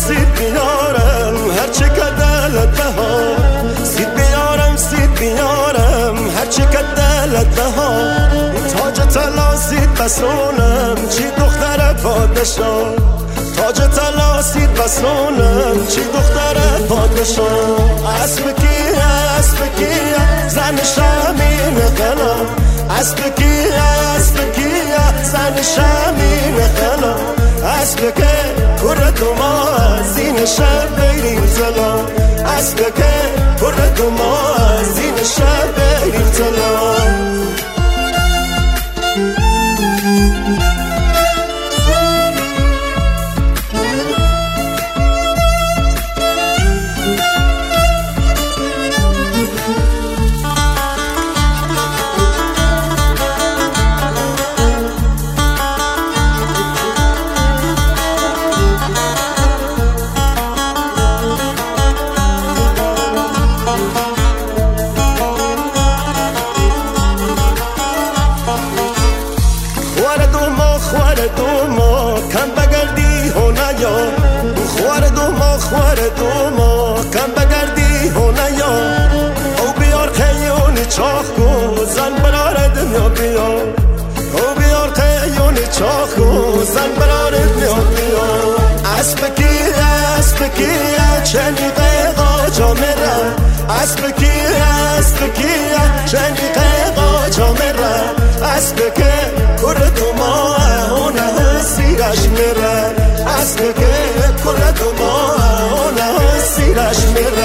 سید بیارم هرچه که دلت بها سید بیارم سید بیارم هرچه که دلت بها تاج طلا سید بسونم چی دختر پادشاه تاج طلا سید بسونم چی دختر پادشاه اسب کیه زن شمین قنا اسب کیه زن شمین قنا اسب که کرد ما زین شب بریم تلا اسب که کرد ما زین شب بریم تلا دوما کم بگردی هو نیا خوار دوما کم بگردی هو نیا او بیار خیونی چاخ کو زن برار دنیا بیا او بیار خیونی چاخ کو زن برار دنیا بیا اسب کیه چنی قیقا جا میره اسب کیه چنی قیقا جا میره اسب که کرد ما سیرش میره اسب که کرد ما سیرش میره